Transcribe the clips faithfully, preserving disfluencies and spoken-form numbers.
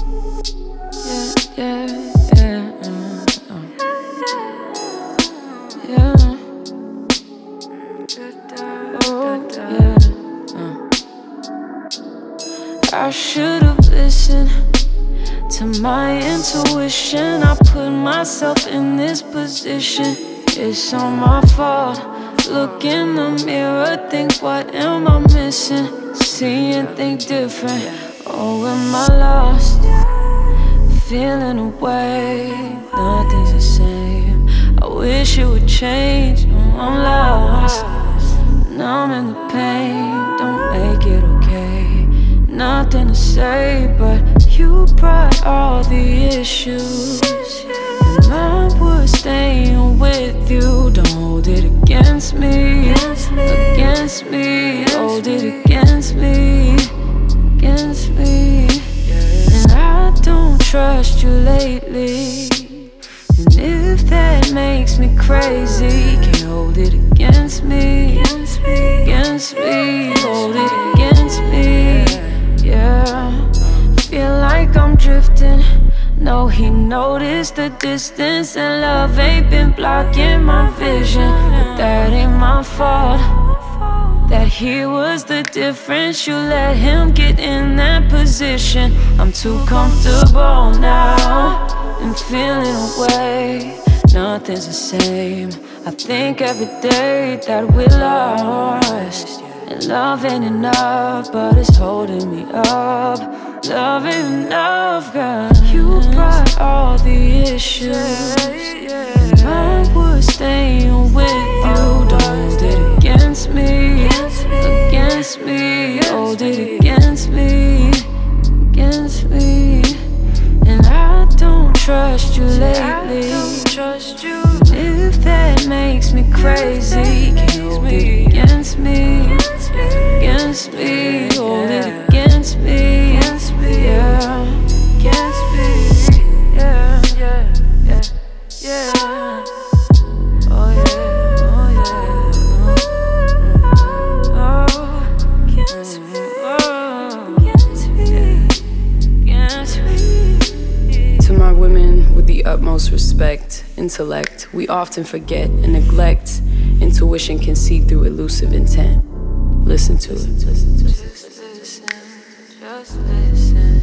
Yeah, yeah, uh, uh. Yeah. Oh, yeah. Uh. I should've listened to my intuition. I put myself in this position. It's all my fault. Look in the mirror, think what am I missing? See and think different. Oh, am I lost? Feeling away, nothing's the same. I wish it would change. Oh, I'm lost. Numb in the pain, don't make it okay. Nothing to say, but you brought all the issues. And mine was staying with you. Don't hold it against me, against me. Hold it against me, against me. And I don't trust you lately. And if that makes me crazy, can't hold it against me, against me. Hold it against me, yeah. Feel like I'm drifting. No, he noticed the distance, and love ain't been blocking my vision. But that ain't my fault. That he was the difference. You let him get in that position. I'm too comfortable now and feeling away. Nothing's the same. I think every day that we lost. And love ain't enough, but it's holding me up. Love ain't enough, girl. You brought all the issues, and mine was staying with you. Don't hold it against me, against me. Hold it against me, against me. And I don't trust you lately. If that makes me crazy, can't hold it against me, against me. Hold it against me, yeah, against me, yeah, yeah, yeah, yeah. Oh yeah, oh yeah, oh, against me, oh, against me, against me. To my women, with the utmost respect, intellect, we often forget and neglect. Intuition can see through elusive intent. Listen to it. Listen to it. Just listen, just listen.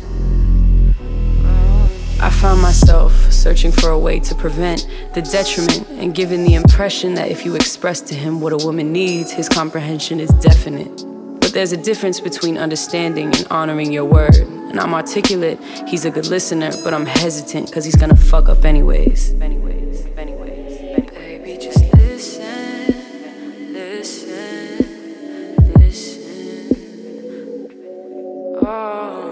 I found myself searching for a way to prevent the detriment and giving the impression that if you express to him what a woman needs, his comprehension is definite. But there's a difference between understanding and honoring your word. And I'm articulate, he's a good listener, but I'm hesitant because he's gonna fuck up anyways. anyways, anyways. Baby, just listen, listen, listen. Oh.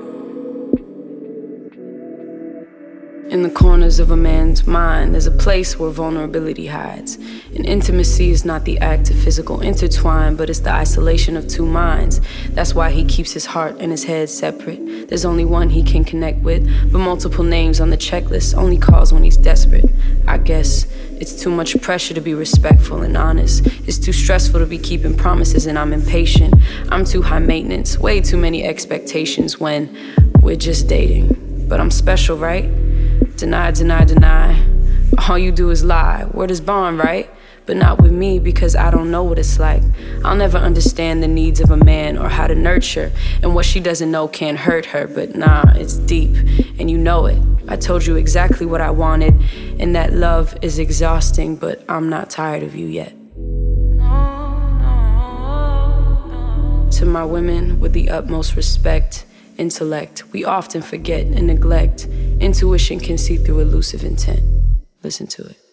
In the corners of a man's mind, there's a place where vulnerability hides. And intimacy is not the act of physical intertwine, but it's the isolation of two minds. That's why he keeps his heart and his head separate. There's only one he can connect with, but multiple names on the checklist only calls when he's desperate. I guess it's too much pressure to be respectful and honest. It's too stressful to be keeping promises, and I'm impatient. I'm too high maintenance, way too many expectations when we're just dating. But I'm special, right? Deny, deny, deny. All you do is lie. Word is bond, right? But not with me, because I don't know what it's like. I'll never understand the needs of a man or how to nurture, and what she doesn't know can't hurt her. But nah, it's deep, and you know it. I told you exactly what I wanted, and that love is exhausting, but I'm not tired of you yet. To my women, with the utmost respect, intellect, we often forget and neglect. Intuition can see through elusive intent. Listen to it.